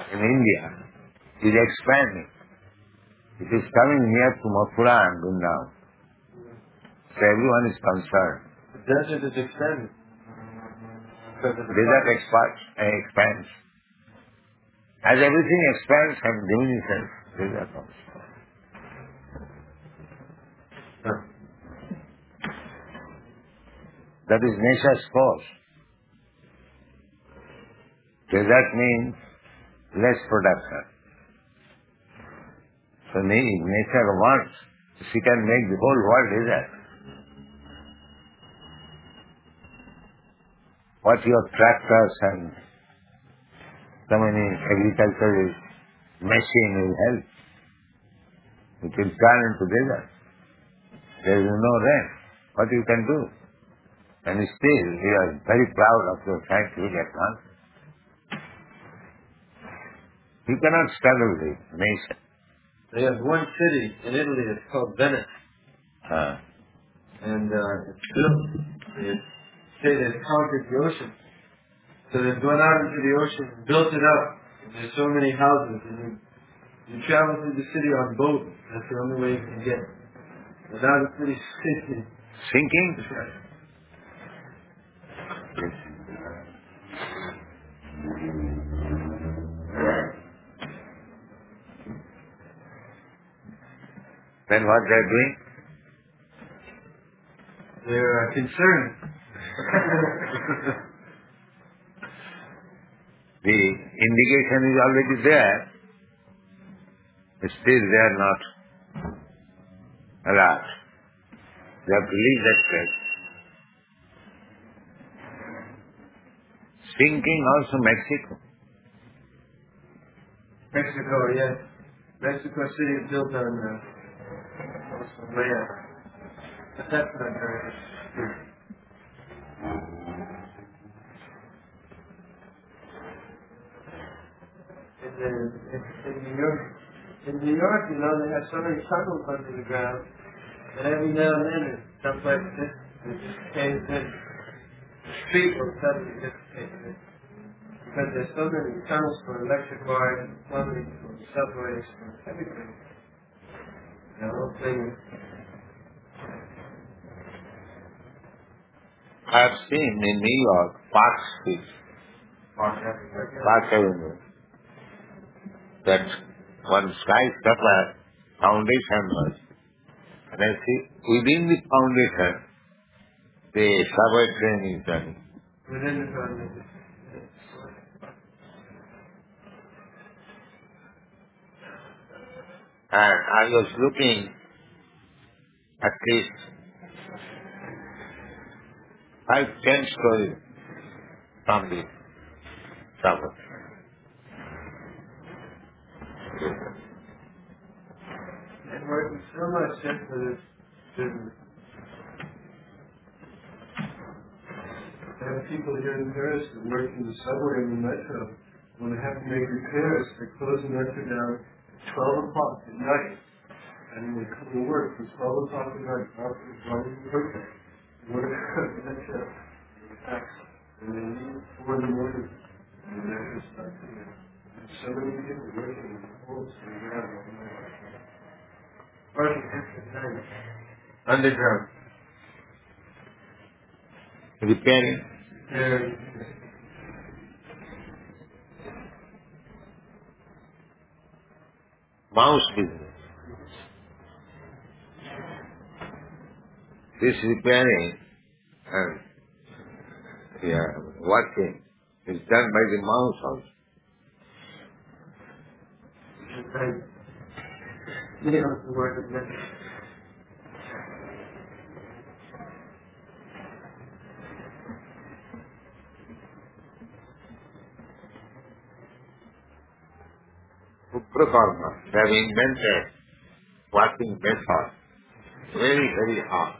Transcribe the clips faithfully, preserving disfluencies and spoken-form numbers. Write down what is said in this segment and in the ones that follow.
in India is expanding. It is coming near to Mathura and Vrindavan. So everyone is concerned. The desert is expanding. Desert expands, expands. As everything expands and diminishes, desert also. That is nature's force. Desert means less production. So nature wants, she can make the whole world desert. What your tractors and so many agricultural machine will help. It will turn into desert. There is no rain. What you can do? And still you are very proud of your scientific advance. You cannot struggle with nature. They have one city in Italy that's called Venice. Uh, and uh, it's built. They say they've conquered the ocean. So they've gone out into the ocean and built it up. And there's so many houses. And you, you travel through the city on boat. That's the only way you can get. And now the city's sinking. Sinking? Then what they are doing? They're uh, concerned. The indication is already there. Still they are not alert. They have to leave that place. Sinking also Mexico. Mexico, yes. Mexico City is built on uh, some land. But that's not very good. In, in, in New York, in New York, you know, they have so many tunnels under the ground that every now and then it stuff like this, it just caves in. The street will suddenly just cave in. Because there's so many tunnels for electric wires, plumbing, for subways, for everything. The whole thing. I have seen in New York, Park Street, Park Avenue. Park Avenue, that one skyscraper foundation was. And I see within the foundation, the subway train is running. Within the foundation. And I was looking at least five, ten stories from the subway. And working so much just for this business. There are people here in Paris that work in the subway and the metro. When they have to make repairs, they close the metro down at twelve o'clock at night. And they come to work from twelve o'clock at night after it's running perfect. They work at the metro. And they leave four in the morning. And the metro starts again. And so many people working in the holes and around all night. Working at night. Underground. Repairing. Very. Mouse business. This repairing and yeah, working is done by the mouse also. They don't have to work at night. Uprakarma, they have invented working method. Very, very hard.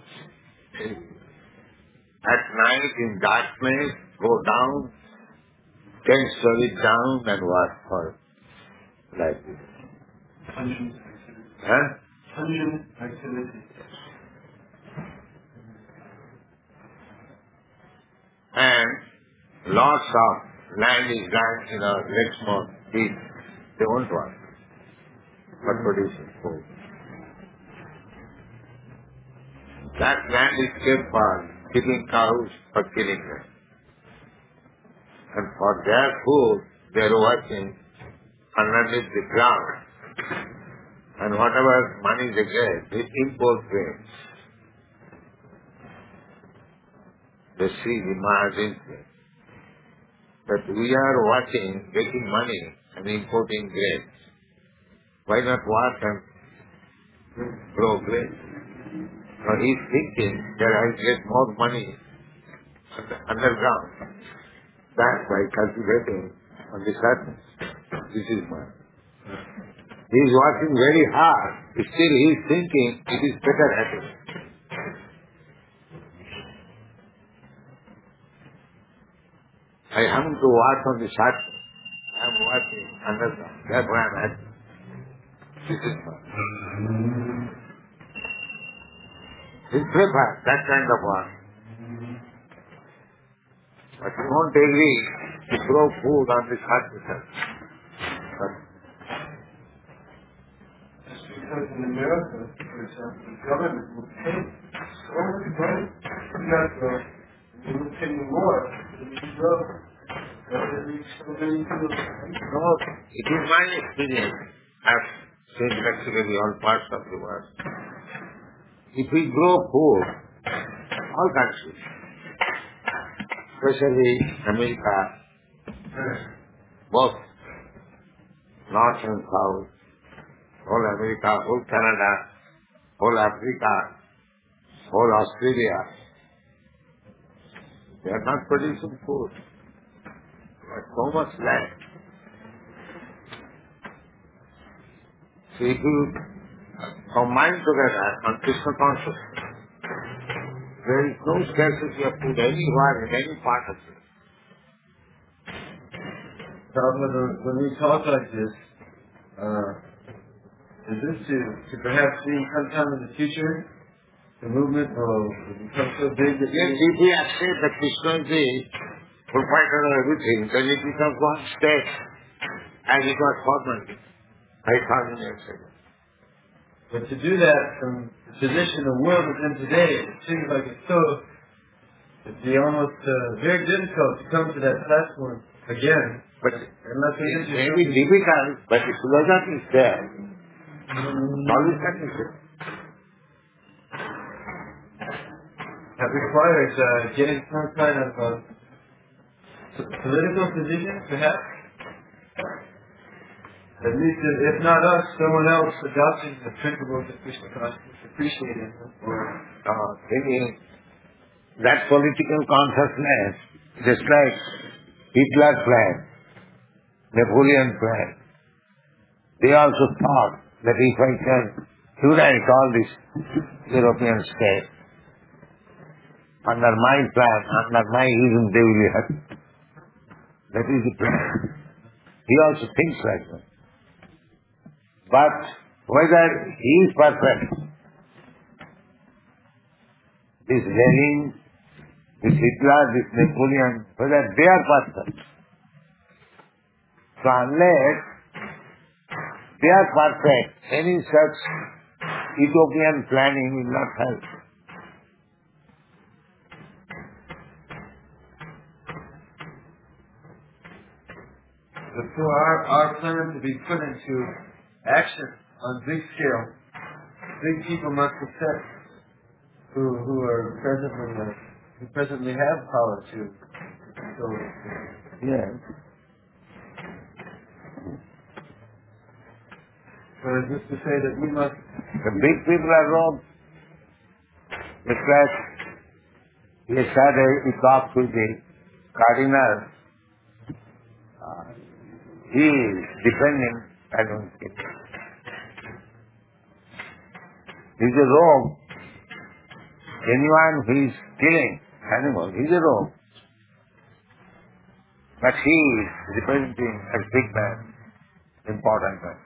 At night in darkness, go down, ten stories down and work for like this. Pungent activity. Huh? Pungent activity. And lots of land is done, you know, Lexmore, deep. They won't watch. But producing food. That land is kept for keeping cows or killing them. And for their food, they are working underneath the ground. And whatever money they get, they import grains. They see the margins there. But we are watching, getting money and importing grains. Why not work and grow grains? Now he is thinking that I get more money underground than by cultivating on the surface. This is mine. He is working very hard. Still he is thinking it is better at it. I haven't to work on the surface. I am working underground. That's why I am happy. This is mine. He prefers that kind of work. But he won't agree to grow food on the surface. But because in America, for example, the government will pay so much money to that growth, and they will pay more than you grow. So many people. no, it is my experience. I have seen practically all parts of the world. If we grow food, all countries, especially America, both North and South, whole America, whole Canada, whole Africa, whole Australia, they are not producing food. There is so much land. So if you combine together on Krishna consciousness, there is no scarcity of food anywhere in any part of it. Prabhupada, when we talk like this, uh, is this to, to perhaps see sometime in the future, the movement will become so big that Yes, if we accept that Krishna is the proprietor of everything, then it becomes one step as it was formerly, five thousand years ago. But to do that from the position the world is in today, it seems like it's so, it'd be almost uh, very difficult to come to that platform again. But Unless we it may introduce be difficult, but the philosophy is there. Solution is there. that requires uh, getting some kind of uh, p- political position, perhaps. At least, if if not us, someone else adopting the principles of Krishna consciousness, appreciating them. Or, Uh, thinking that political consciousness, just like Hitler plan, Napoleon plan, they also thought that if I can unite all these European states under my plan, under my vision, they will be happy. That is the plan. He also thinks like that. But whether he is perfect, this Lenin, this Hitler, this Napoleon, whether they are perfect. So unless they are perfect, any such utopian planning will not help. but for our, our plan to be put into action on big scale, big people must accept who who are presently uh, who presently have power to. So, Yes. so is this to say that we must? The big people are wrong. Because yesterday we talked with the cardinal. Uh, he is defending animal killing. He is a rogue. Anyone who is killing animals, he is a rogue. But he is representing a big man, important man.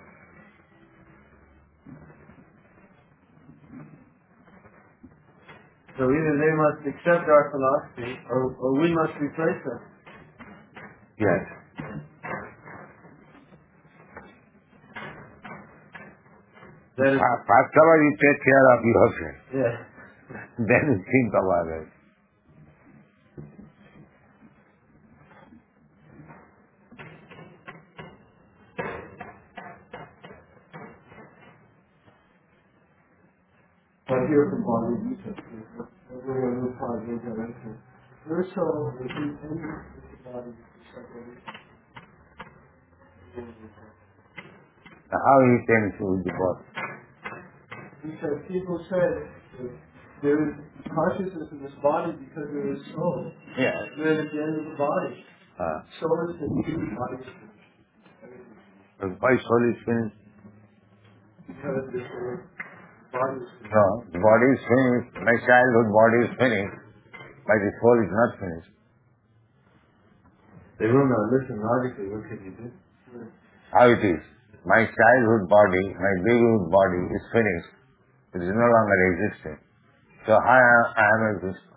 So either they must accept our philosophy, or, or we must replace them. Yes. Then, First of all, you take care of yourself. yeah. Then you think about it. But here from body research, everyone who finds intervention. Your soul is in any body separately. How he can choose the body? Because people say that there is consciousness in this body because there is soul. Yes. Then at the end of the body, Uh, soul is finished, the body is finished. why soul is finished? Because the body is finished. No, the body is finished. My childhood body is finished, but the soul is not finished. They will not listen logically. What can you do? How it is? My childhood body, my babyhood body is finished. It is no longer existing. So I am, I am existing.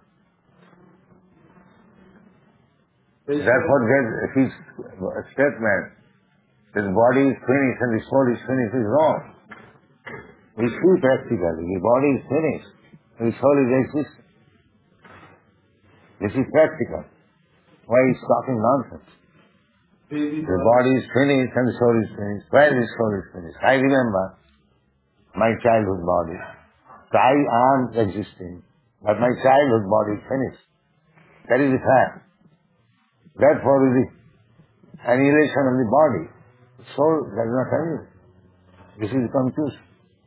Therefore, there, his statement that the body is finished and the soul is finished is wrong. We see practically, the body is finished and the soul is existing. This is practical. Why is talking nonsense? The body is finished and the soul is finished. Where the soul is finished? I remember my childhood body. So I am existing, but my childhood body is finished. That is the fact. Therefore, it is annihilation of the body. The soul does not annihilate. This is confusion.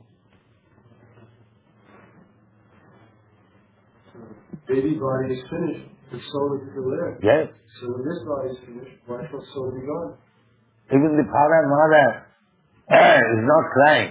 Baby body is finished, the soul is still there. Yes. So when this body is finished, why shall soul be gone? Even the father and mother is not crying.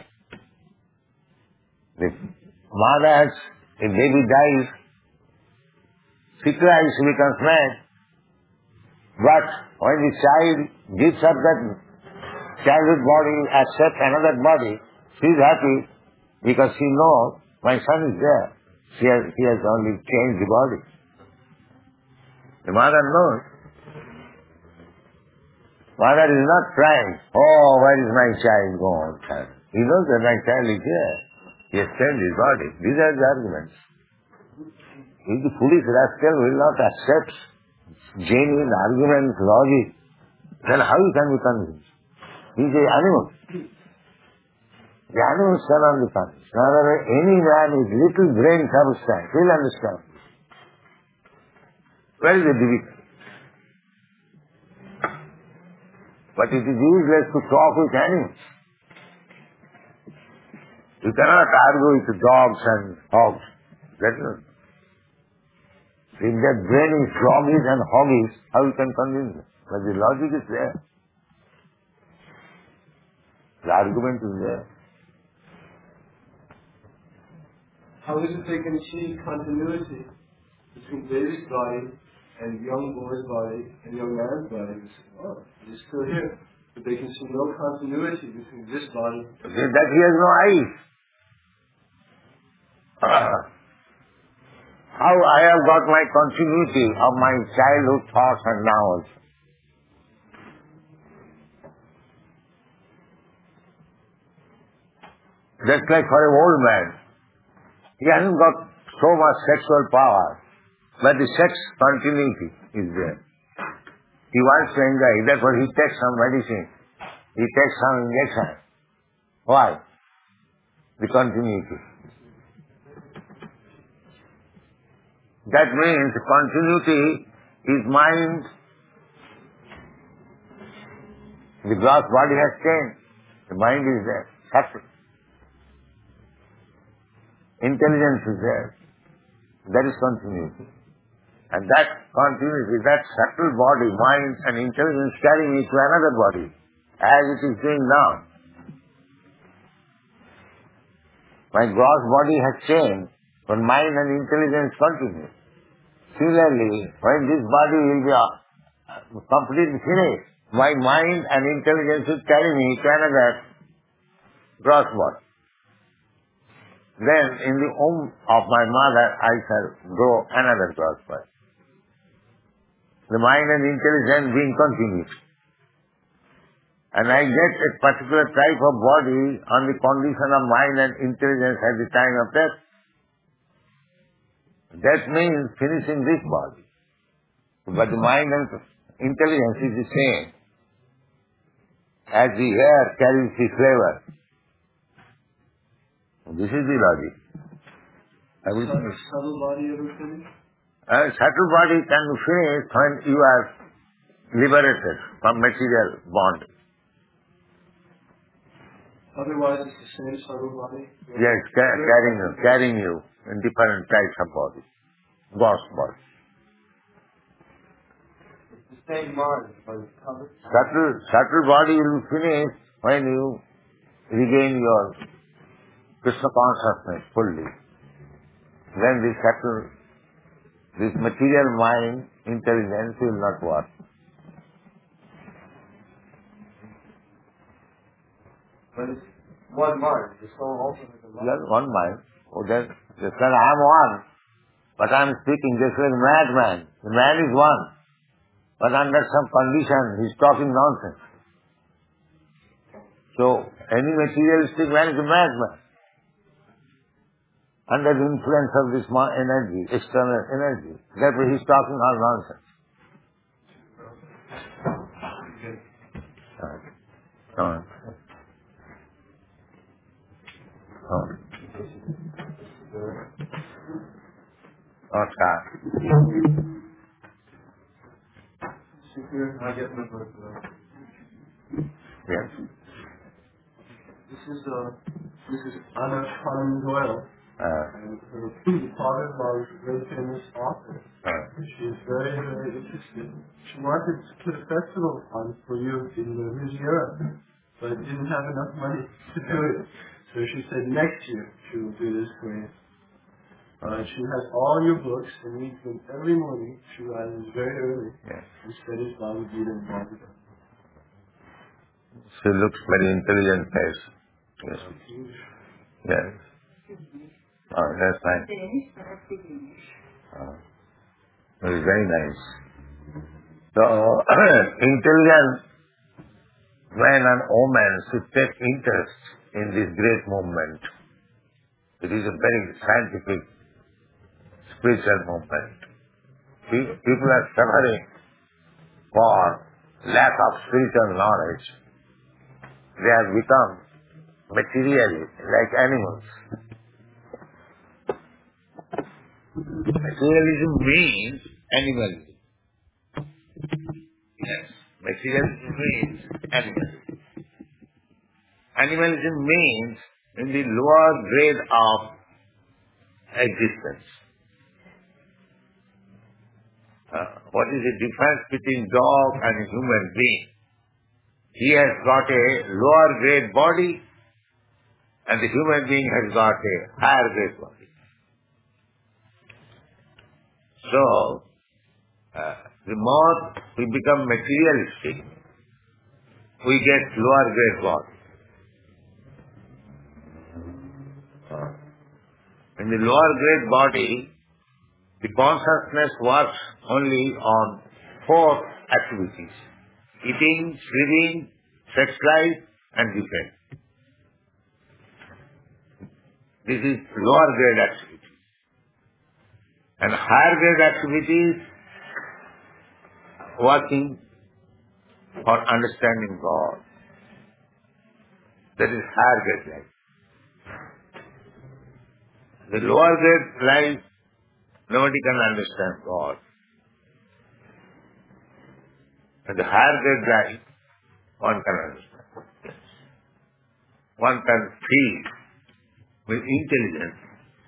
The mother, has, if baby dies, she cries, she becomes mad. But when the child gives up that childhood body, accepts another body, she is happy because she knows my son is there. She has, he has only changed the body. The mother knows. Mother is not crying, oh, where is my child gone? He knows that my child is here. He has changed his body. These are the arguments. If the foolish rascal will not accept genuine arguments, logic, then how he can be convinced? He is an animal. The animals cannot be convinced. However, any man with little brain substance will understand. Where is the difficulty? But it is useless to talk with animals. You cannot argue with dogs and hogs. That is not. If their brain is froggies and hoggies, how you can convince them? But the logic is there. The argument is there. How is it they can achieve continuity between baby's body and young boy's body and young man's body? They say, oh, it's still here. But they can see no continuity between this body. That he has no eyes. Uh, how I have got my continuity of my childhood thoughts and now also. Just like for an old man, he hasn't got so much sexual power, but the sex continuity is there. He wants to enjoy, therefore he takes some medicine, he takes some injection. Why? The continuity. That means continuity is mind. The gross body has changed. The mind is there, subtle. Intelligence is there. That is continuity. And that continuity, that subtle body, mind and intelligence carrying it to another body, as it is doing now. My gross body has changed, but mind and intelligence continue. Similarly, when this body will be completely finished, my mind and intelligence will carry me to another gross body. Then in the womb of my mother I shall grow another gross body. The mind and intelligence being continued. And I get a particular type of body on the condition of mind and intelligence at the time of death. That means finishing this body. But the mind and intelligence is the same. As the air carries the flavor. This is the logic. Everything is... Subtle body ever finish? A subtle body can be finished when you are liberated from material bond. Otherwise it's the same subtle body? Yes, ca- carrying you, carrying you in different types of bodies. Ghost body. It's the same mind, but it's covered. Subtle, subtle body will be finished when you regain your Krishna consciousness fully. Then this subtle, this material mind, intelligence will not work. But it's one mind. The soul also has a mind. Yes, one mind. Oh, then, just like I am one, but I am speaking just like a madman. The man is one, but under some condition he is talking nonsense. So, any materialistic man is a madman. Under the influence of this ma- energy, external energy. Therefore he is talking all nonsense. Uh, uh, uh. Namaskar. See here, I get my book. uh, Yes. This is uh, this is Anna Conan Doyle, Uh, and her father-in-law is a very famous author. uh, She's very, very interested. She wanted to put a festival on for you in the Riviera, but didn't have enough money to do it. So she said next year she will do this for you. Uh, she has all your books and reads them every morning. She rises very early yes. and studies Bhagavad Gita and Bhagavatam. She looks very intelligent face. Yes. Yes. Oh, that's fine. Oh, it is very nice. So, intelligent men and women should take interest in this great movement. It is a very scientific, spiritual movement. Pe- People are suffering for lack of spiritual knowledge. They have become material like animals. Materialism means animalism. Yes. Materialism means animalism. Animalism means in the lower grade of existence. Uh, what is the difference between dog and a human being? He has got a lower grade body and the human being has got a higher grade body. So, uh, the more we become materialistic, we get lower grade body. Uh, in the lower grade body, the consciousness works only on four activities: eating, sleeping, sex life, and defense. This is lower grade activity. And higher grade activities working for understanding God. That is higher grade life. The lower grade life, nobody can understand God. And the higher grade life, one can understand. Yes. One can feel with intelligence.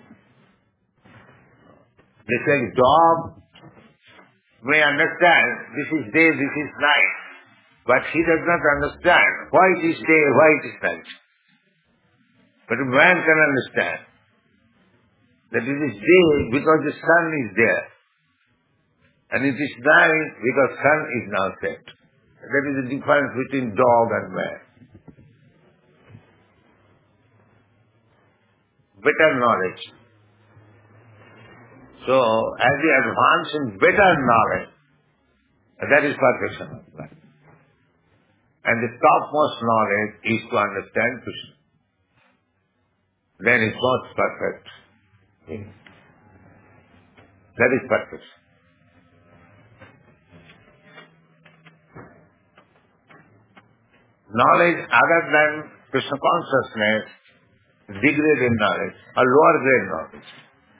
Just like a dog may understand this is day, this is night, but he does not understand why it is day, why it is night. But a man can understand that it is day because the sun is there, and it is night because sun is now set. That is the difference between dog and man. Better knowledge. So, as we advance in better knowledge, that is perfection of life. And the topmost knowledge is to understand Krishna. Then it's most perfect. That is perfect. Knowledge other than Krishna consciousness, degraded knowledge, or lower grade knowledge.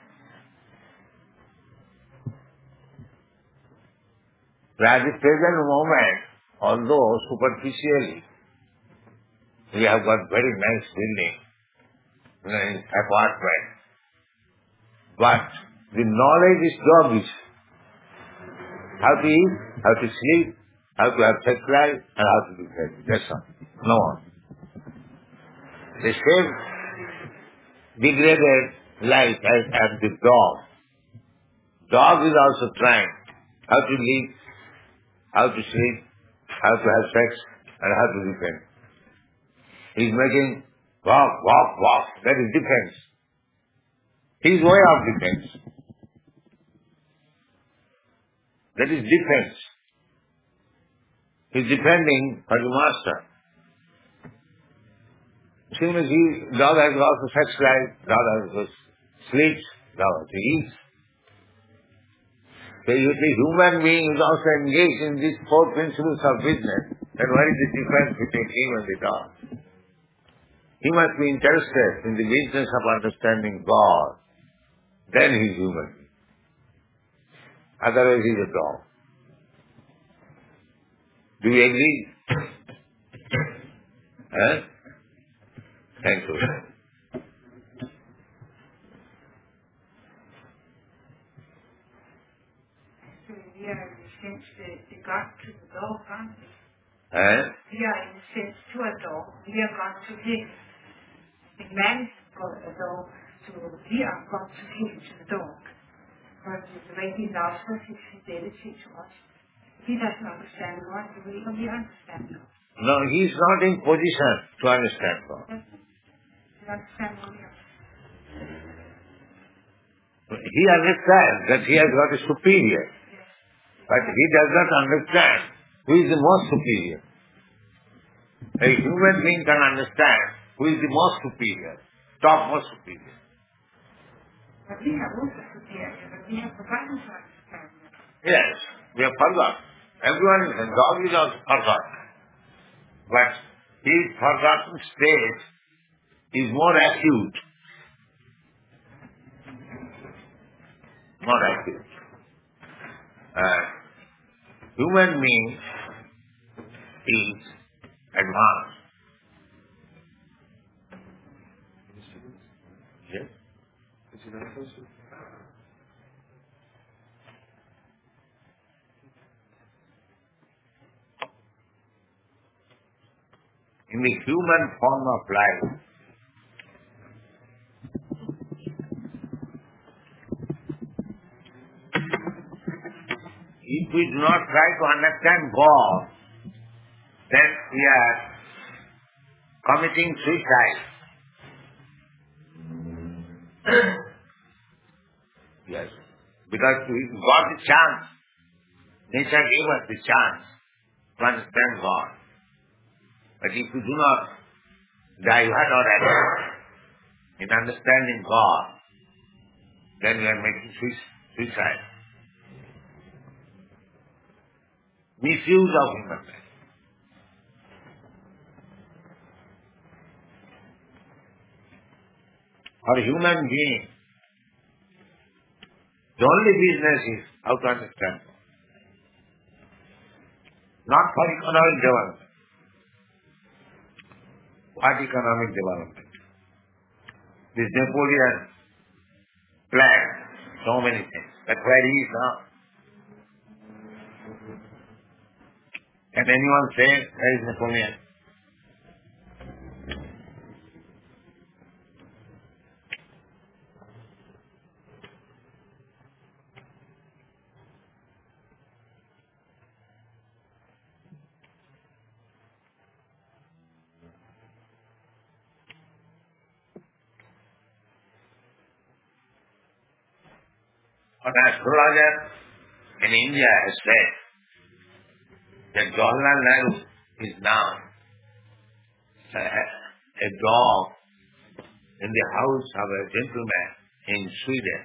At the present moment, although superficially we have got very nice building, nice apartment, but the knowledge is doggish. How to eat, how to sleep, how to have sex life, and how to do that. That's all. No one. The same degraded life as, as the dog. Dog is also trying how to live, how to sleep, how to have sex, and how to defend. He's making walk, walk, walk. That is defense. His way of defense. That is defense. He's defending for the master. As soon as he, dog has also sex life, dog also sleeps, dog also eats. So if the human being is also engaged in these four principles of business, then what is the difference between him and the dog? He must be interested in the business of understanding God. Then he is human. Otherwise he is a dog. Do you agree? Huh? Thank you. We are in a sense the, the God to the dog, aren't we? Huh? We are in a sense to a dog. We are God to him. The man got a dog, so we are God to him, to the dog. But the way he loves us, his fidelity to us. He doesn't understand God, the way we understand God. No, he is not in position to understand God. He understands what we understand. He understands that he has got a superior. Yes. But he does not understand who is the most superior. A human being can understand who is the most superior, topmost superior. But we have also superior, but we have forgotten to understand that. Yes, we have forgotten. Everyone is, and dog is also forgotten. But his forgotten state is more acute. More acute. Uh, human being is advanced. Yes? Is it not closer? In the human form of life, if we do not try to understand God, then we are committing suicide. Yes. Because we got the chance. Nature gave us the chance to understand God. But if we do not divert our attention in understanding God, then we are making suicide. Misuse of human life. For a human being, the only business is how to understand God. Not for economic development. What economic development? This Napoleon planned so many things. That's where he is now. Can anyone say where is Napoleon? An astrologer in India has said that Jawaharlal Nehru is now a, a dog in the house of a gentleman in Sweden.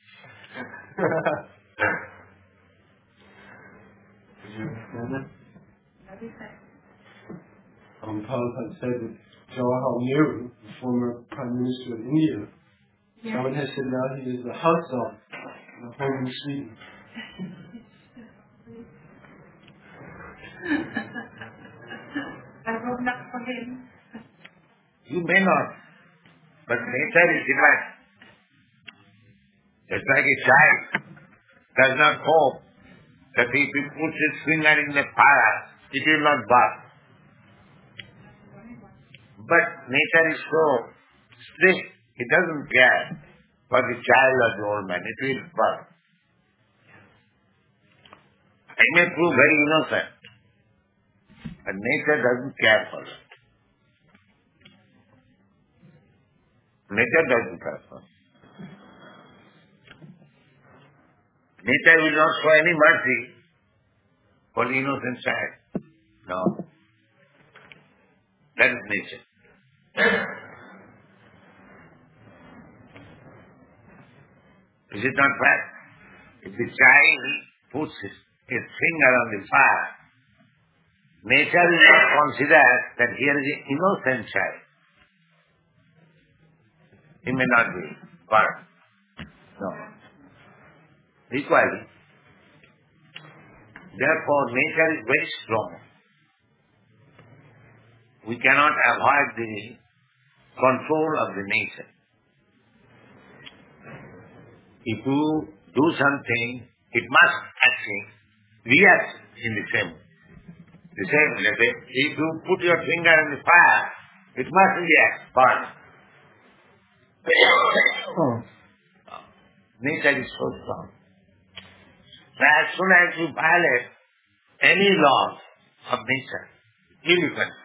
Did you understand that? What is that? Um, Prabhupada said that Jawaharlal Nehru, the former Prime Minister of India, Yes. someone has said now he is the house dog in the home in Sweden. I wrote that for him. You may not, but nature is divine. Just like a child does not hope that if he puts his finger in the fire, it will not burn. But nature is so strict, it doesn't care for the child or the old man, it will burn. I may prove very innocent, but nature doesn't care for it. Nature doesn't care for it. Nature will not show any mercy for the innocent child. No. That is nature. Is it not fact? If the child puts his, his finger on the fire, nature will not consider that here is an innocent child. He may not be burned. No. Equally, therefore nature is very strong. We cannot avoid the control of the nature. If you do something, it must actually react in the same way. The same way. If you put your finger in the fire, it must react, burn. Nature is so strong. So as soon as you violate any laws of nature, you will be punished.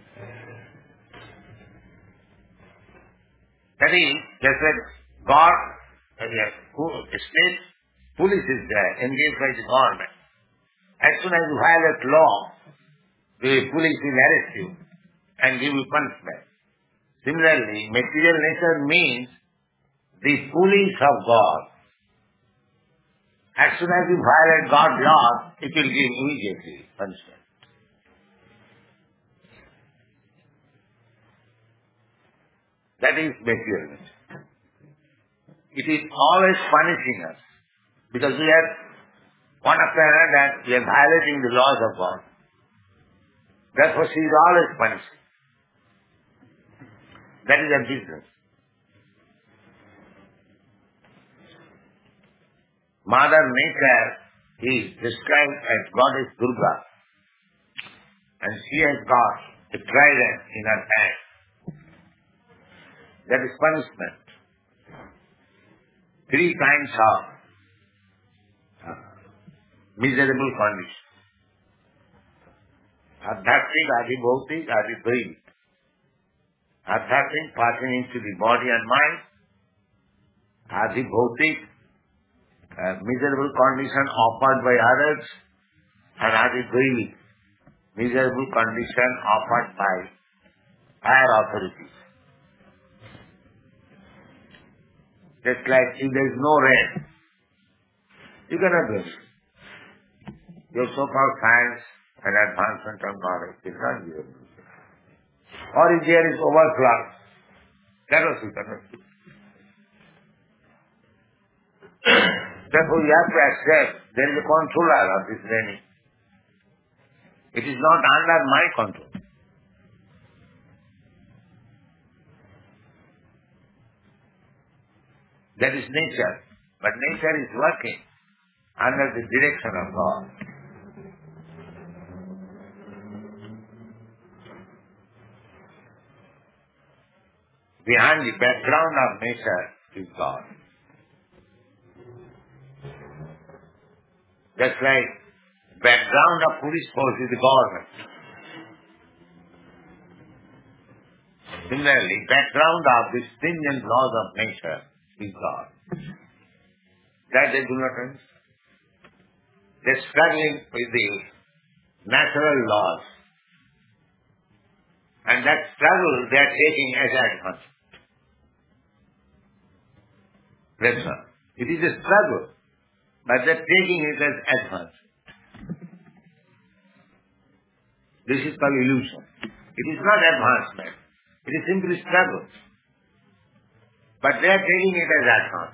That is, just like God, uh, yes, who- the state police is there, engaged by the government. As soon as you violate law, the police will arrest you and give you punishment. Similarly, material nature means the police of God. As soon as you violate God's laws, it will give immediately punishment. That is material nature. It is always punishing us because we are, one after another, we are violating the laws of God. Therefore, she is always punishing. That is her business. Mother Nature is described as Goddess Durga, and she has got a trident in her hand. That is punishment. Three kinds of uh, miserable conditions. Adhyatmic, adhibhautik, adhidaivic. Adhyatmic, passing into the body and mind. Adhibhautik, uh, miserable condition offered by others. And adhidaivic, miserable condition offered by higher authorities. Just like if there is no rain, you cannot do it. Your so-called science and advancement of knowledge is not given. Or if there is overflow, that also you cannot do. Therefore, you have to accept there is a controller of this raining. It is not under my control. That is nature. But nature is working under the direction of God. Behind the background of nature is God. Just like background of police force is the government. Similarly, background of the stringent laws of nature is God. That they do not understand. They are struggling with the natural laws And that struggle they are taking as advance. That's all. It is a struggle, but they are taking it as advance. This is called illusion. It is not advancement. It is simply struggle. But they are taking it as advance.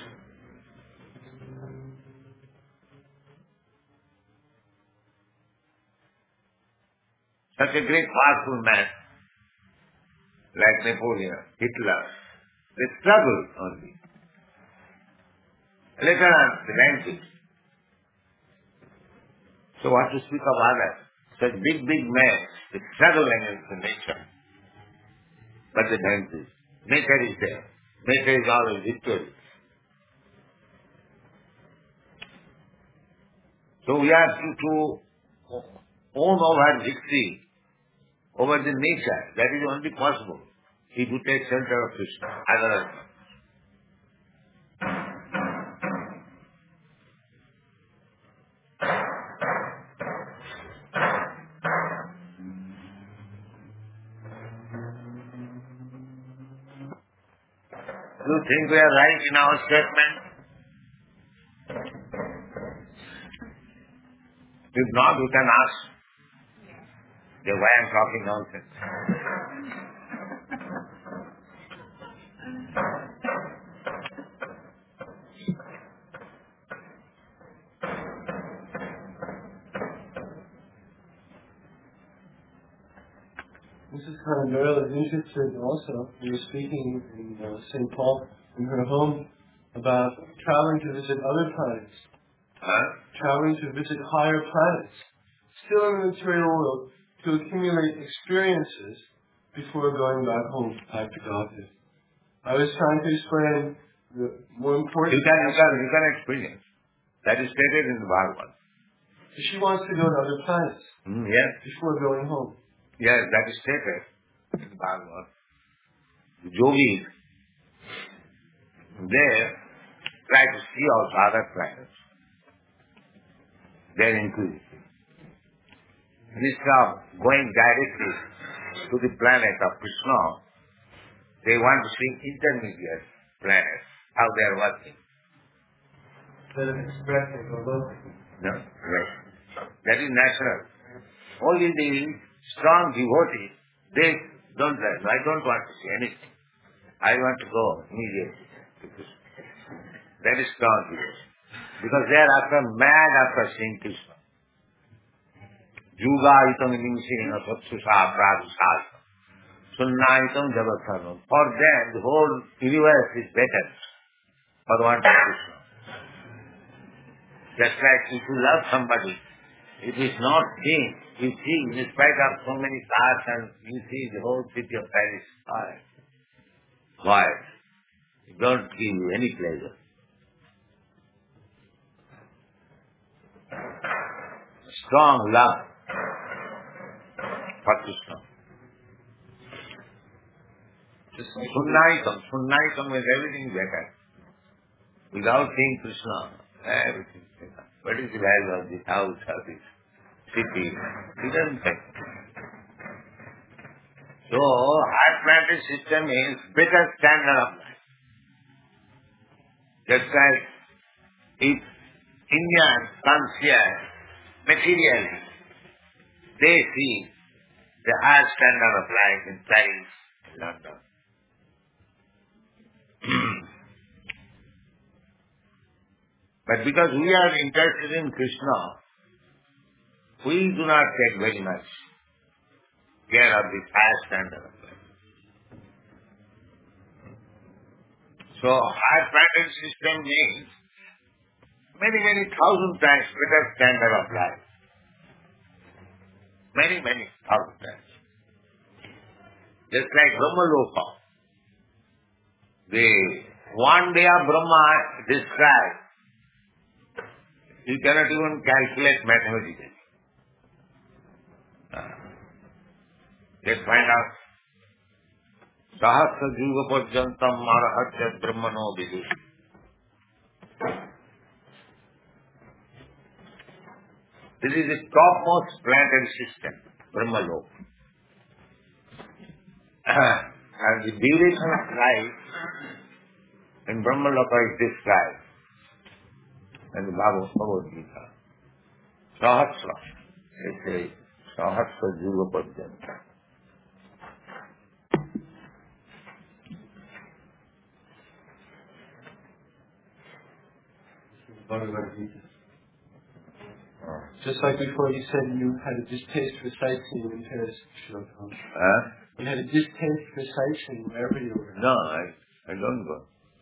Such a great powerful man like Napoleon, Hitler, they struggled only. Later on, they vanquished. So what to speak of others? Such big, big men, they struggle against the nature. But they vanquish. Nature is there. Nature is always victorious. So we have to, to own our victory over the nature. That is only possible if you take shelter of Krishna. Otherwise not. You think we are right in our statement? If not, you can ask then why I am talking nonsense. Missus Conagura is interested also. We were speaking in uh, Saint Paul in her home about traveling to visit other planets. Huh? Traveling to visit higher planets. Still in the material world to accumulate experiences before going back home, back to Godhead. I was trying to explain the more important... You can, you can, you can experience. That is stated in the Bhagavad. She wants to go to other planets Mm, yes. before going home. Yes, that is stated in the Bhagavad. The yogis, they try to see also other planets. They are inquisitive. Instead of going directly to the planet of Krishna, they want to see intermediate planets, how they are working. Instead of expressing or looking. No, right. That is natural. Only the strong devotees, they don't like, I don't want to see anything. I want to go immediately to Krishna. That is strong devotion. Because they are after mad after seeing Krishna. Juga itam nimsina satsusa pradusasa. Sunna itam jagatharvam. For them, the whole universe is better for one to Krishna. Just like if you love somebody, it is not seen. You see, in spite of so many cars, and you see the whole city of Paris quiet. Quiet. It don't give you any pleasure. Strong love for Krishna. Sunnaitam. Sunnaitam is everything better. Without seeing Krishna, everything is better. What is the value of this house, of this city? It doesn't think. So, heart planted system is better standard of life. Just like if Indians come here materially, they see the high standard of life in Paris, London. But because we are interested in Krishna, we do not take very much care of this high standard of life. So, high pattern system means many, many thousand times better standard of life. Many, many thousand times. Just like Brahmaloka. The one day of Brahma described, you cannot even calculate mathematically. Let's find out. Sahasra Juga Parjantam Arahatya Brahmano Vidu. This is the topmost planetary system, Brahmaloka. and the duration of life in Brahmaloka is described in the Bhagavad Bhagavad Gita. Sahasra. It says, Sahasra Juga Padyanta. Bhagavad Gita. Just like before you said you had a distaste for sightseeing in Paris. Huh? You had a distaste for sightseeing wherever you were. No, I, I don't go.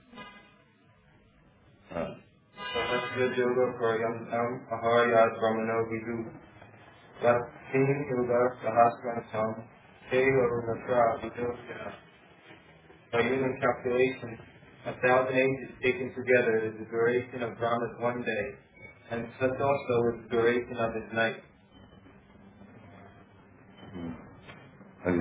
Huh. Sahasra Yoga Paryantam Aharyat Brahmano Vidu Vatsin Yoga Sahasranam Kevarunatra Vidosya. By human calculation, a thousand ages taken together is the duration of Brahma's one day, and such also is the duration of his night. Hmm.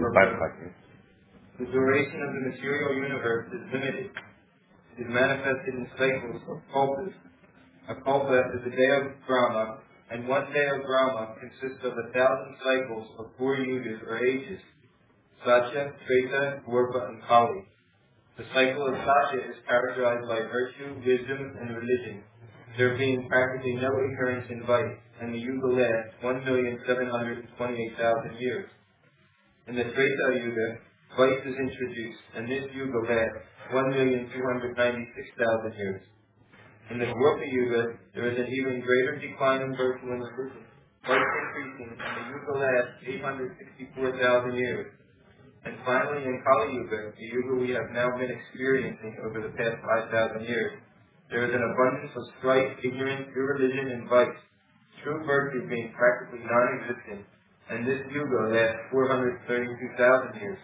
The duration of the material universe is limited. It is manifested in cycles of kalpas. A kalpa is a day of Brahma, and one day of Brahma consists of a thousand cycles of four yugas or ages: Satya, Treta, Dwarpa, and Kali. The cycle of Satya is characterized by virtue, wisdom, and religion, there being practically no ignorance in vice, and the yuga lasts one million seven hundred twenty-eight thousand years. In the Treta Yuga, vice is introduced, and this yuga lasts one million two hundred ninety-six thousand years. In the Dwarpa Yuga, there is an even greater decline in virtue and religion, vice increasing, and the yuga lasts eight hundred sixty-four thousand years. And finally, in Kali Yuga, the yuga we have now been experiencing over the past five thousand years, there is an abundance of strife, ignorance, irreligion, and vice, true virtue being practically non-existent, and this yuga lasts four hundred thirty-two thousand years.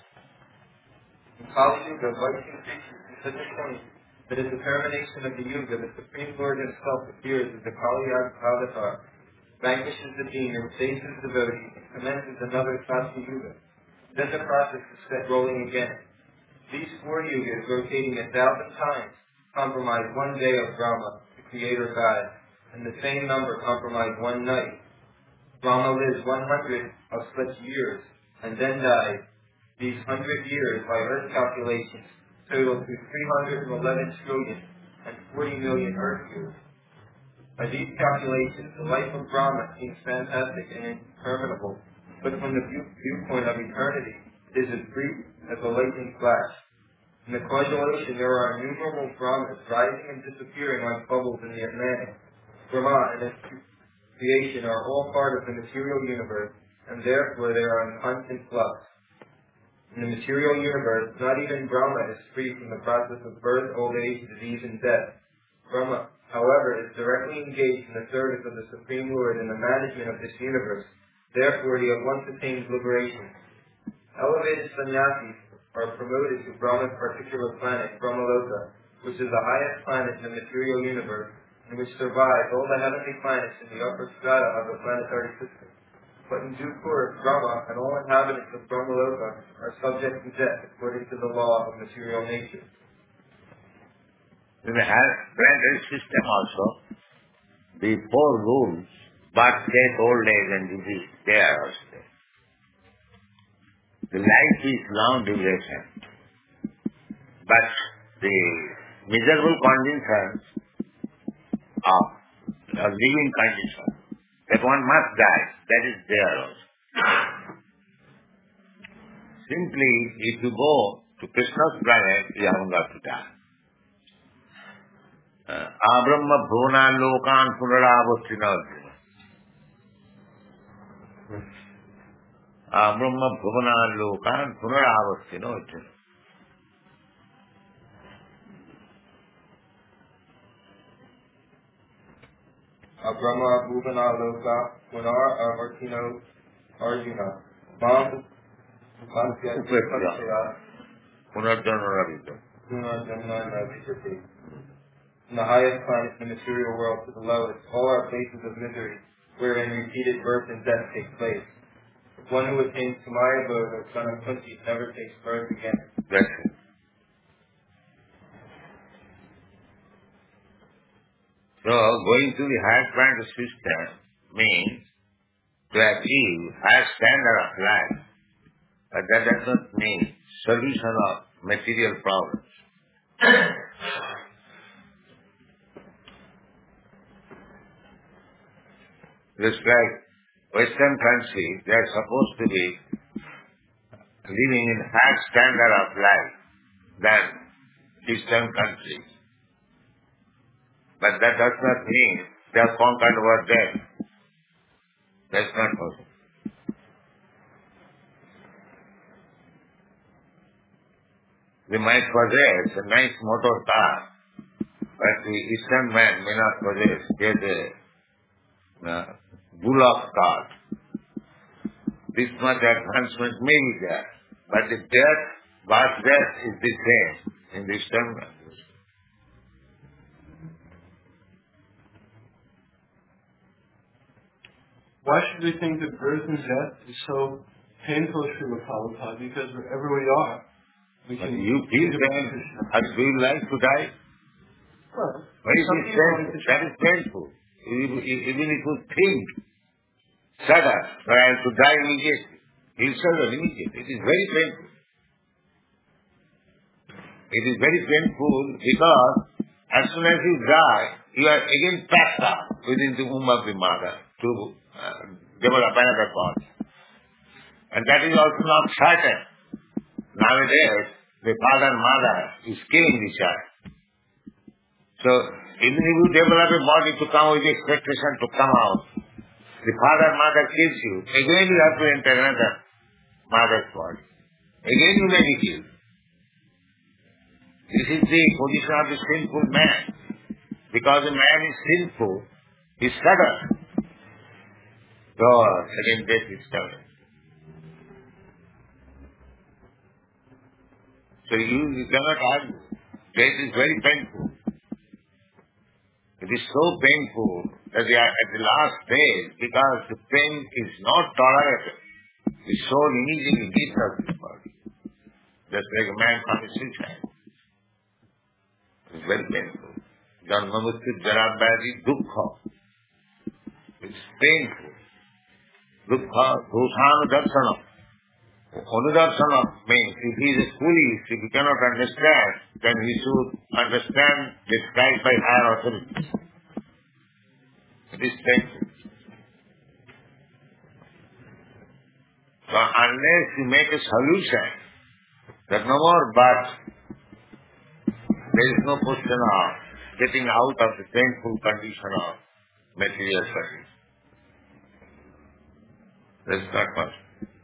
In Kali Yuga, vice increases to such a point that at the termination of the yuga, the Supreme Lord himself appears as the Kali Avatar, vanquishes the demon, saves his devotees, and commences another Satya Yuga. Then the process is set rolling again. These four yugas, rotating a thousand times, compromise one day of Brahma, the Creator God, and the same number compromise one night. Brahma lives one hundred of such years, and then dies. These hundred years, by Earth calculations, total to three hundred eleven trillion and forty million Earth years. By these calculations, the life of Brahma seems fantastic and interminable, but from the view- viewpoint of eternity, it is as brief as a lightning flash. In the causal ocean, there are innumerable Brahmas rising and disappearing like bubbles in the Atlantic. Brahma and its creation are all part of the material universe, and therefore they are in constant flux. In the material universe, not even Brahma is free from the process of birth, old age, disease, and death. Brahma, however, is directly engaged in the service of the Supreme Lord in the management of this universe. Therefore, he at once attains liberation. Elevated sannyasis are promoted to Brahma's particular planet, Brahmaloka, which is the highest planet in the material universe, and which survives all the heavenly planets in the upper strata of the planetary system. But in due course, Brahma and all inhabitants of Brahmaloka are subject to death according to the law of material nature. In the planetary system also, the four rules, birth, death, old age, and disease, they are also there. The life is long duration, but the miserable conditions of a living condition, that one must die, that is there also. Simply, if you go to Krishna's planet, you haven't got to die. Abrahma bhuvana lokan punarabhastina. Abrahma bhuvana lokan punarabhastina. Abrahma bhuvana loka punar avartino arjuna. Mam Upesya. Punarjanma ravita. punarjanma ravijati. From the highest planets in the material world to the lowest, all are places of misery, wherein repeated birth and death take place. One who attains to my abode, or son of Kunti, never takes birth again. That's it. So, going to the higher planet system means to achieve higher standard of life. But that does not mean solution of material problems. Just like Western countries, they are supposed to be living in higher standard of life than Eastern countries. But that does not mean they are conquered over there. That's not possible. They might possess a nice motor car, but the Eastern man may not possess yet a uh, bullock cart. This much advancement may be there, but the death, birth death is the same in the Eastern countries. Why should we think that birth and death is so painful, Srila Prabhupada? Because wherever we are, we But can... you feel pain, or do you like to die? Well, Why is some it people painful? like to That is painful. Even even if you think, sudden, but I have to die immediately. You sudden, immediately. It is very painful. It is very painful because as soon as you die, you are again packed up within the womb of the mother to uh, develop another body. And that is also not certain. Nowadays, the father and mother is killing the child. So, even if you develop a body to come with the expectation to come out, the father and mother kills you, again you have to enter another mother's body. Again you may be killed. This is the position of the sinful man. Because the man is sinful, he is sudden. So, second death is coming. So you, you cannot argue. Death is very painful. It is so painful that they are at the last stage because the pain is not tolerable. The soul immediately gives up this body. Just like a man commits suicide. It is very painful. Janmamuttu Jarabhayati Dukkha. It is painful. Dukkha Doshana Darshana. Anudarshana means if he is foolish, if he cannot understand, then he should understand described by higher authorities. It is painful. So unless you make a solution that no more birth, there is no question of getting out of the painful condition of material service. That is not possible.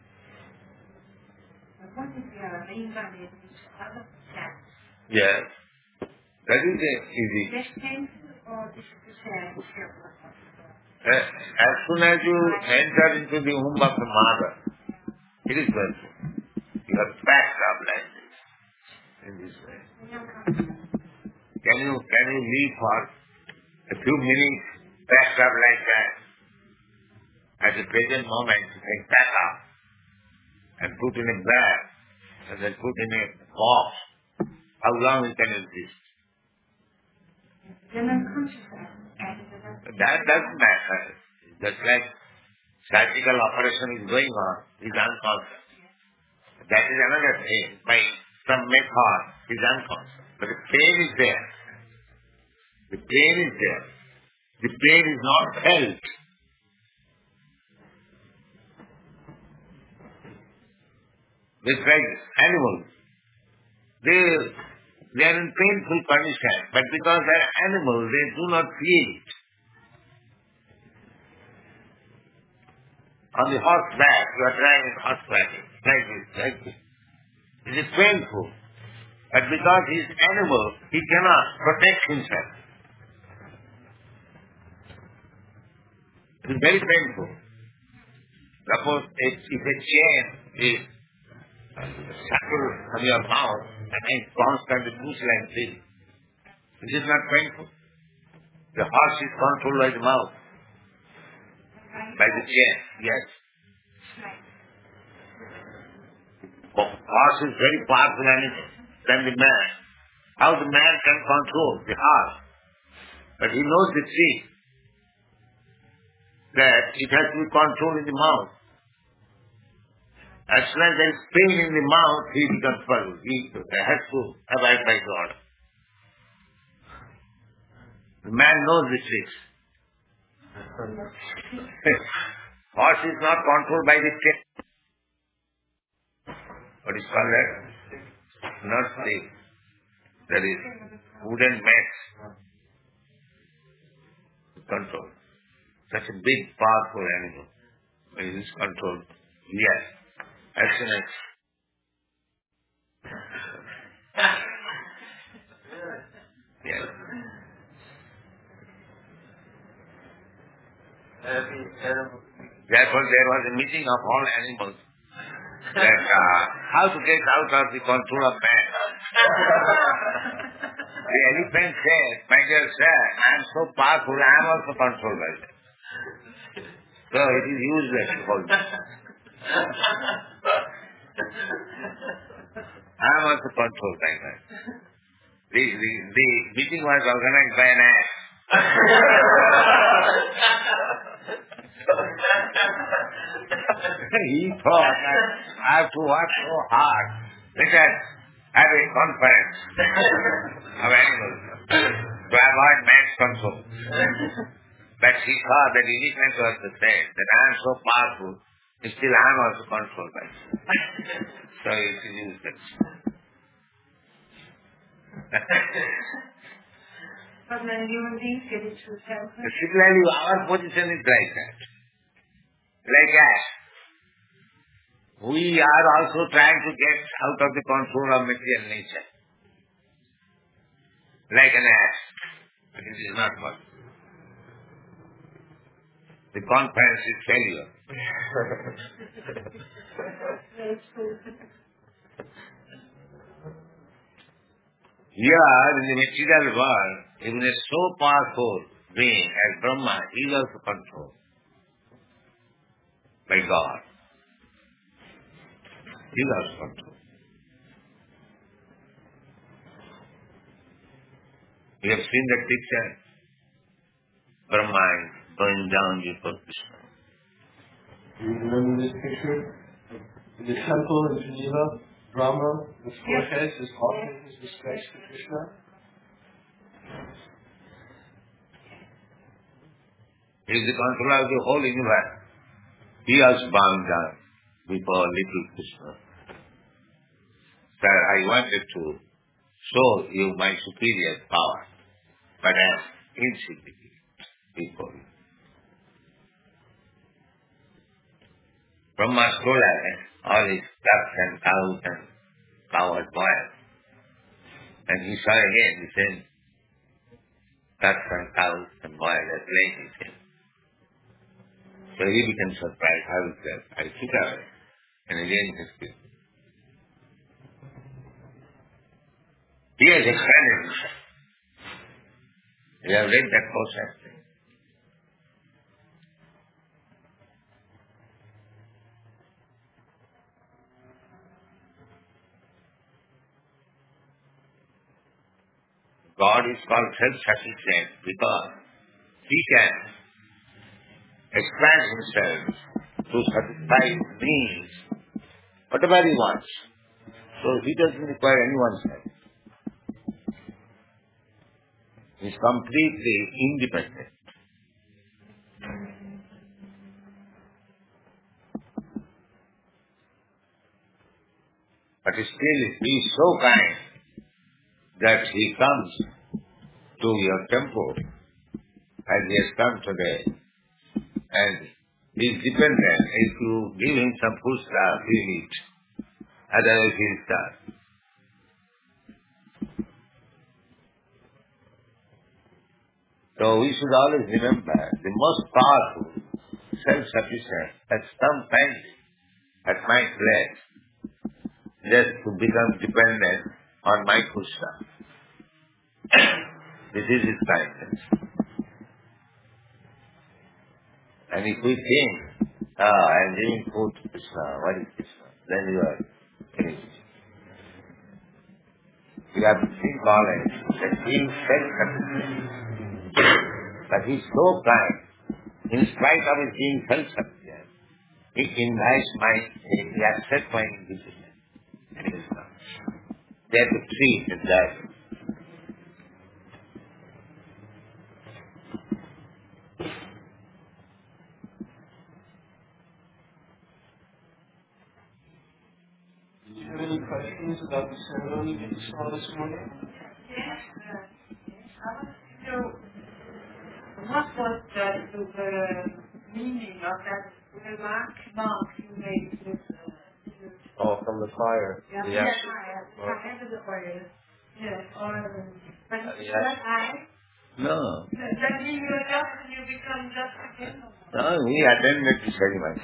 What is the reincarnated into other plants? Yes. That is a easy. Is that painful or is it the same? Uh, as soon as you enter into the womb of the mother, it is painful. You are packed up like this, in this way. Can you, can you live for a few minutes packed up like that? At the present moment, you can pack up and put in a bag and then put in a box. How long it can exist? Then unconscious. That doesn't matter. Just like surgical operation is going on, is unconscious. That is another thing. By some method, is unconscious. But the pain is there. The pain is there. The pain is not felt. Just like animals. They, they are in painful condition, but because they are animals, they do not feel it. On the horseback, you are driving horseback, like this, like this. It is painful. But because he is animal, he cannot protect himself. It is very painful. Suppose if, if a chain is shackled on your mouth and it constantly moves like this, it is not painful. The horse is controlled by the mouth, by the chain, yes. The horse is very powerful animal than the man. How the man can control the horse? But he knows the trick that it has to be controlled in the mouth. As soon as there is pain in the mouth, he becomes puzzled. He has to abide by God. The man knows the tricks. Horse is not controlled by the tail. What is called that? Not the, that is wooden mats. Control. Such a big, powerful animal. When it is controlled, yes. As soon as yes. Therefore, there was a meeting of all animals that uh, how to get out of the control of man. The elephant said, my dear sir, I am so powerful, I am also controlled by that. So it is useless to hold me. I am also controlled by that. The, the, the meeting was organized by an ass. He thought that I have to work so hard. Let us have a conference of animals to avoid man's control. But he saw that the elephant was the same, that I am so powerful, still I am also controlled by it. So it is useless. But when human beings get into self, Similarly, our position is like that. Like that. We are also trying to get out of the control of material nature. Like an ass. But it is not possible. The conference is failure. Here, in the material world, even a so powerful being as Brahma is also controlled by God. He is also controlled. We have seen that picture. Brahma is going down before Krishna. Do you remember this picture? In the temple in Geneva, Brahma, with four heads, is offering his respects to Krishna. He is the controller of the whole universe. He also bowing down before little Krishna. Sir, I wanted to show you my superior power, but I am insignificant before you. Brahma stole all his ducks and cows and cows boiled. And he saw again the same ducks and cows and boiled as playing with him. So he became surprised. How is that? I took away. And again he said, he has expanded himself. You have read that process. God is called self-sufficient because He can expand Himself to satisfy His needs, whatever He wants. So He doesn't require anyone's help. He is completely independent. But still He is so kind that He comes to your temple as He has come today, and He is dependent. If you give Him some food stuff, He will eat. Otherwise He will starve. So we should always remember the most powerful, self-sufficient has come kindly at my place just to become dependent on my food stuff. This is His kindness. And if we think, ah, I am giving food to Krishna, what is Krishna? Then you are finished. You have to think always that He is self-sufficient. But He is so kind, in spite of His being self-sufficient, He invites my, he accepts my invitation. And he will come. They have to treat it that. Do you have any questions about the ceremony that you saw this morning? Yes, uh, yes. I want to know what was the, the meaning of that remark, mark you made with uh, Oh, from the fire. yeah, The yes, ashes. I, Or- I have the oil. Yes, or um, but Uh, is yeah. that I? No. Does that mean you're just and you become just again? No, we attended the ceremony.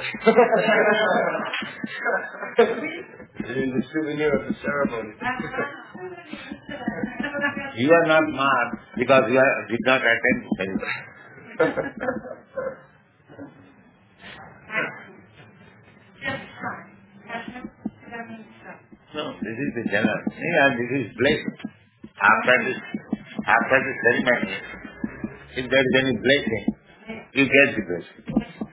In the souvenir of the ceremony. You are not marked because you are, did not attend the ceremony. Just try. That's no, that means try. No, this is the general. Yeah, this is blessing. After this, after the ceremony, if there is any blessing, you get the blessing.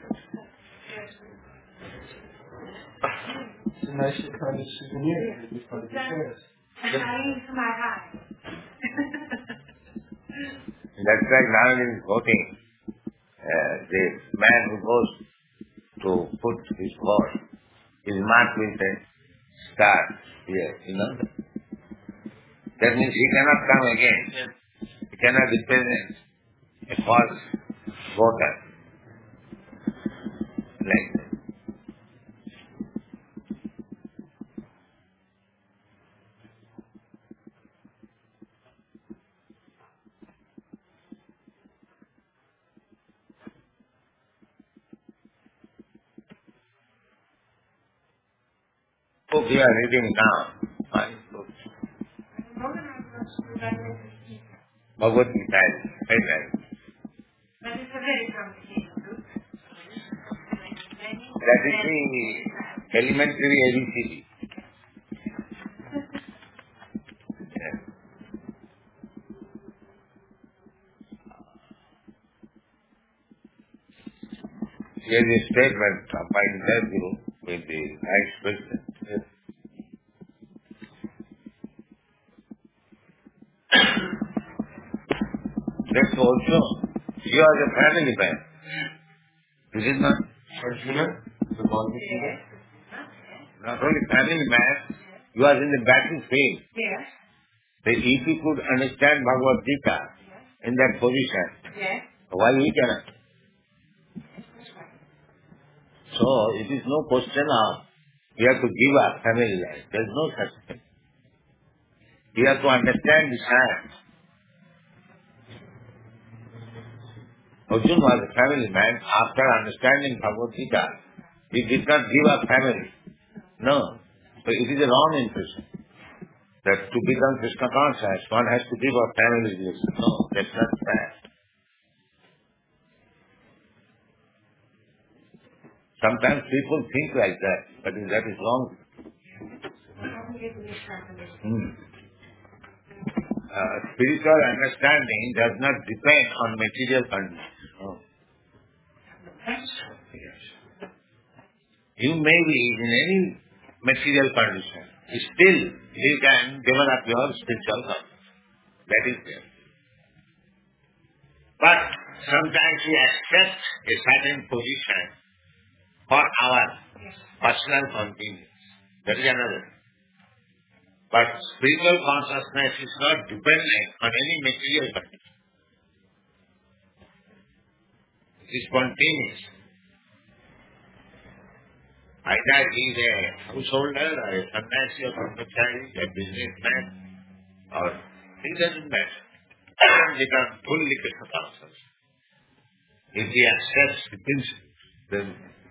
It's a nice kind of souvenir in front of your chairs. Hanging to my eye. That's why now in voting, uh, the man who goes to put his vote is marked with a star here, you know. That means he cannot come again. He cannot represent a false voter. Like that. Book we are reading now. Fine book. Bhagavad Gita. Very nice. But it's a very complicated book. That is the elementary A B C D. Yes. Here is a statement of my interview with the Vice President. Yes. That's also, you are a family man. Is it not? Arjuna, the Bhagavad Yes. Not only family man, you are in the battlefield. Yes. So if you could understand Bhagavad Gita in that position, Yes. why we cannot? So it is no question of we have to give up family life. There is no such thing. We have to understand the science. Arjuna was a family man. After understanding Bhagavad Gita, he did not give up family. No. So it is a wrong impression that to become Krishna conscious, one has to give up family relation. No, that's not fact. Sometimes people think like that, but that is wrong. Hmm. Uh, spiritual understanding does not depend on material conditions. No. Yes. You may be in any material condition. Still, you can develop your spiritual consciousness. That is there. But sometimes we accept a certain position for our personal convenience. That is another. But spiritual consciousness is not dependent on any material condition. It is spontaneous. Either he is a householder or a sannyasi or brahmachari, a businessman, or it doesn't matter. He can become fully Krishna conscious. If he accepts the principle, then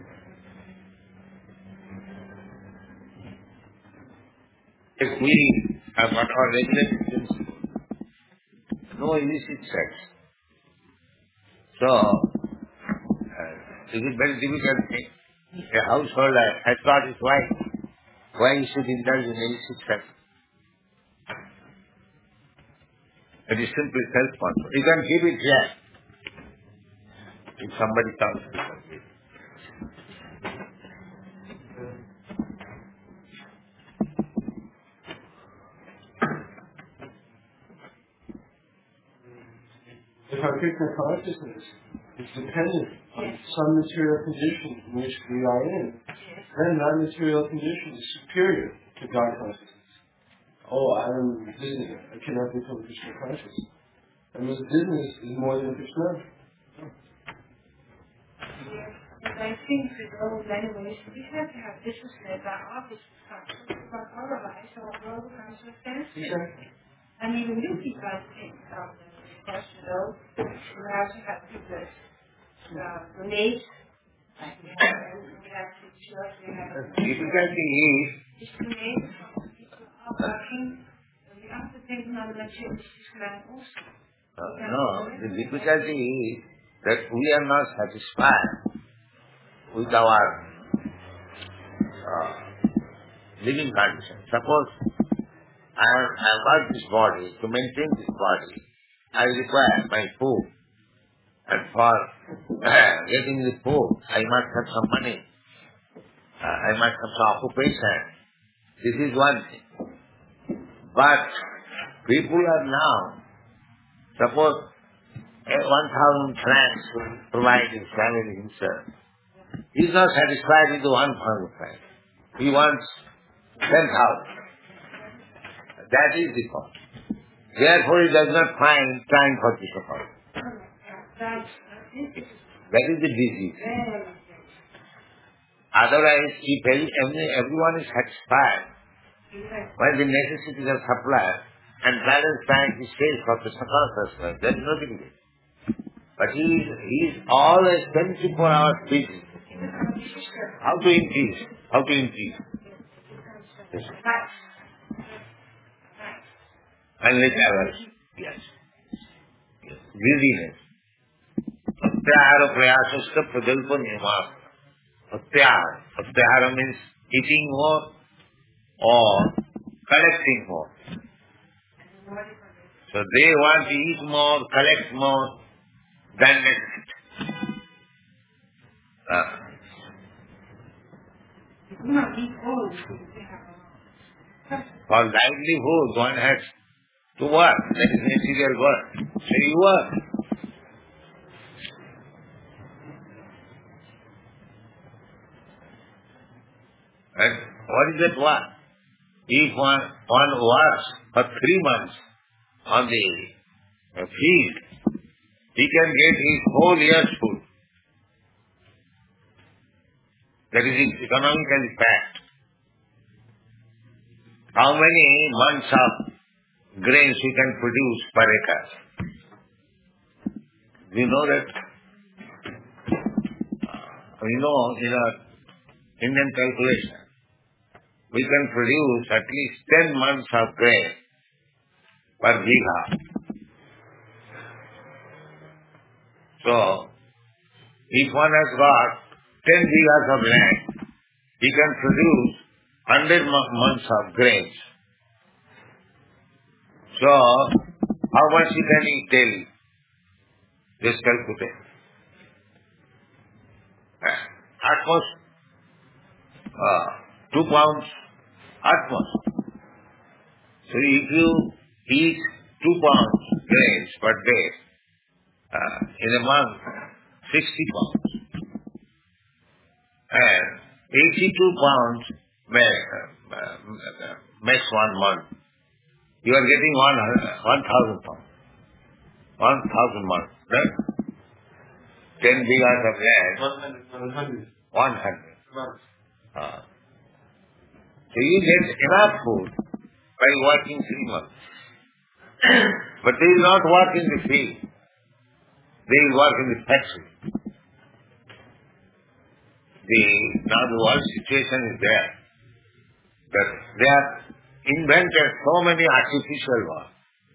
if we have got our regulated principle, no illicit sex. So, uh, it is very difficult thing. A householder has got his wife. Why he should indulge in illicit sex? It is simply self-control. You can give it here. If somebody comes. If our Krishna consciousness is dependent on some material condition in which we are in, then that material condition is superior to God consciousness. Oh, I am business. I cannot become Krishna conscious. And this business is more than Krishna. Yes, but I think with all many ways, we have to have business led by our business consciousness, because otherwise our world becomes so sensitive. Exactly. And even you people are saying something, because you know, you have to have people uh, donate, like we have, we have to church, we have The difficulty is, just donate, people are working, and we have to take another materialistic land also. uh, no, the difficulty is that we are not satisfied with our uh, living condition. Suppose I have got this body, to maintain this body, I require my food. And for uh, getting the food, I must have some money. Uh, I must have some occupation. This is one thing. But people are now, suppose uh, one thousand francs will provide his family himself. He is not satisfied with the one thousand francs. He wants ten thousand. That is the point. Therefore, he does not find time for Krishna consciousness. That is the disease. Otherwise, if every, everyone is satisfied by the necessities of supply and balance time he stays for Krishna consciousness, there is nothing there. But he is, he is always twenty-four hours busy. How to increase? How to increase? Yes. And let others. Yes. Yes. Greediness. Pratyahara prayasasya pradalpa nirmasa. Pratyahara. Pratyahara means eating more or collecting more. So they want to eat more, collect more than necessity. Uh. For livelihood, one has to work. That is material work. So you work. And what is that work? If one, one works for three months on the field, he can get his whole year's food. That is economically fact. How many months of grains we can produce per acre? Do you know that? Uh, you know, in our Indian calculation, we can produce at least ten months of grain per bigha. So, if one has got ten bighas of land, he can produce one hundred months of grains. So, how much he can eat daily? Just calculate. At most, uh, two pounds at most. So if you eat two pounds grains per day, uh, in a month, sixty pounds. And eighty-two pounds make, uh, makes one month. You are getting one, one thousand pounds. One thousand months, right? Ten bighas of land. One hundred. One hundred. One hundred. Months. Uh, so you get enough food by working three months. But they will not work in the field. They will work in the factory. The, now the world situation is there. That they have invented so many artificial work.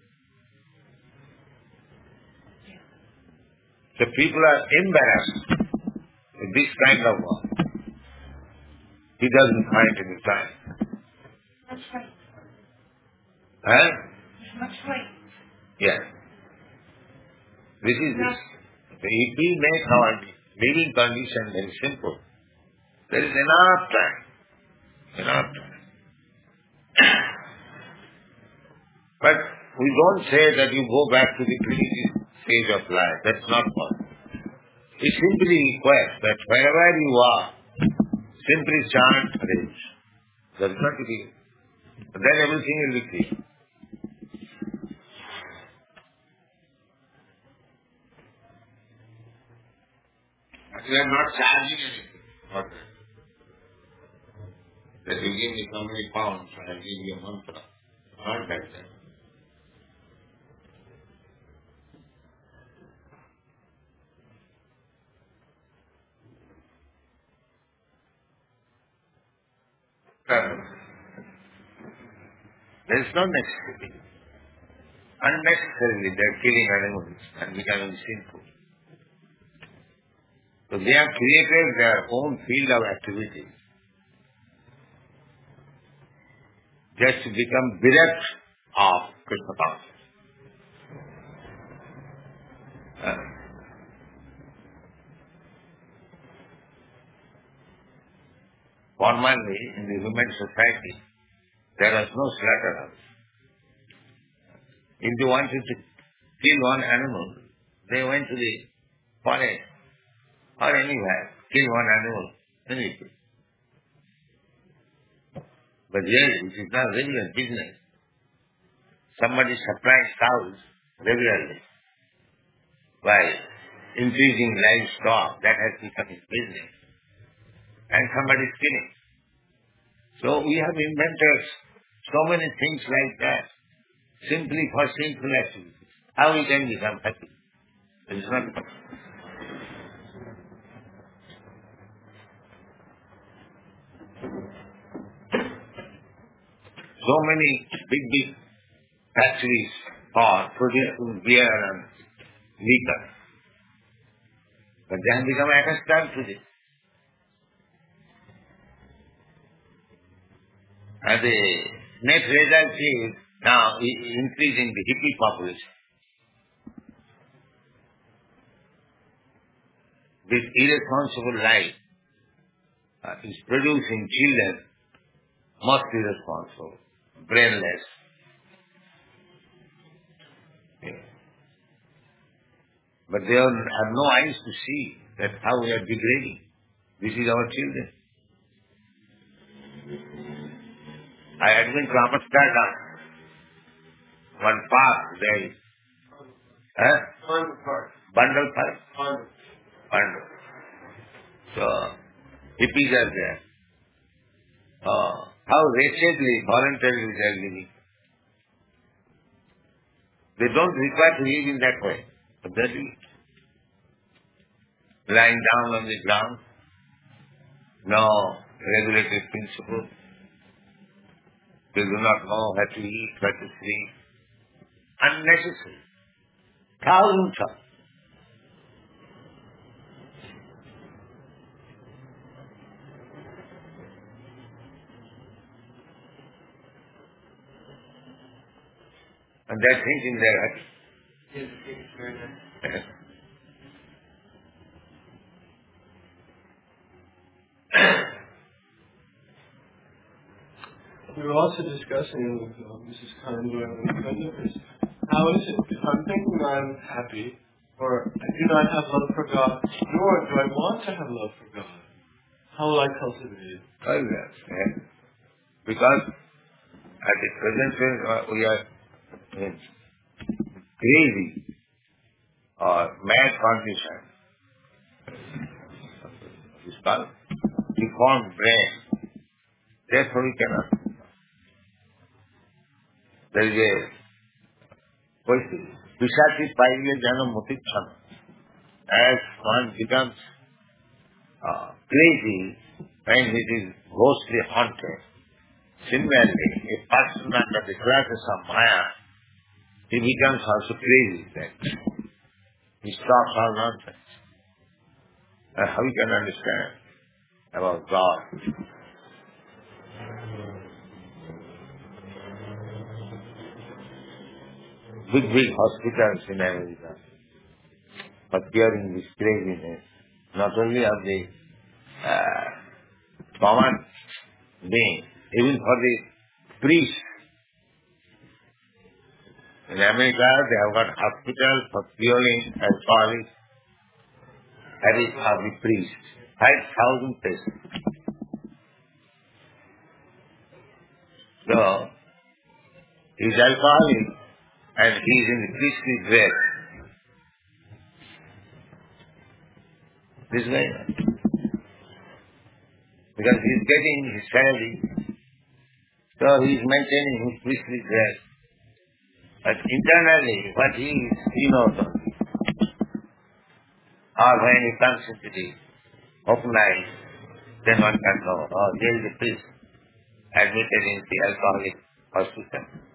So people are embarrassed with this kind of work. He doesn't find any time. That's right. Huh? That's right. Yes. This is this. If we make our living condition very simple, there is enough time. Enough time. But we don't say that you go back to the primitive stage of life. That's not possible. It simply requires that wherever you are, simply chant Hare Krishna. That's not to be. Then everything will be clear. But we are not charging anything for that. That you give me so many pounds, I give you a mantra. Not like that. There is no necessity. Unnecessarily they are killing animals and becoming sinful. So they have created their own field of activity just to become bereft of Krishna consciousness. Uh, formerly in the human society there was no slaughterhouse. If they wanted to kill one animal, they went to the forest or anywhere, kill one animal, anything. But here it is not regular business. Somebody supplies cows regularly by increasing livestock. That has become his business. And somebody is killing. So we have invented so many things like that simply for sinful activities. How we can become happy? It is not possible. So many big, big factories for producing beer and liquor. But they have become accustomed to this. And the net result is now increasing the hippie population. This irresponsible life uh, is producing children most irresponsible, brainless. Yeah. But they have no eyes to see that how we are degrading. This is our children. I had been to Amsterdam. One park there is. Huh? Bundle Park. Bundle Park? Bundle. Bundle. So, hippies are there. Oh, how wretchedly, voluntarily they are living. They don't require to live in that way. But they do it. Lying down on the ground. No regulated principle. They do not know how to eat, how to sleep. Unnecessary. Thousands of. And they're thinking they're happy. Yes, it's very nice. We were also discussing with uh, Missus Conway and Brenda is how is it if I'm thinking I'm happy or I do not have love for God, nor do I want to have love for God, how will I cultivate it? Oh, yes. Yeah. Because at the present time uh, we are in crazy or mad condition. It's called deformed brain. Therefore we cannot. There is a question. Pishachi paile jana mutichana. As one becomes uh, crazy when it is ghostly haunted, similarly, a person under the classes of Maya, he becomes also crazy then. He stops all nonsense. And how we can understand about God? Big, big hospitals in America for curing this craziness, not only of the uh, common being, even for the priest. In America, they have got hospitals for curing alcoholics. That is how the priest. Five thousand patients. So, he is alcoholic and he is in the priestly dress. This way. Because he is getting his salary. So he is maintaining his priestly dress. But internally, what he is, he knows only. Or when he comes into the open life, then one can know, oh, there is a priest admitted in the alcoholic hospital.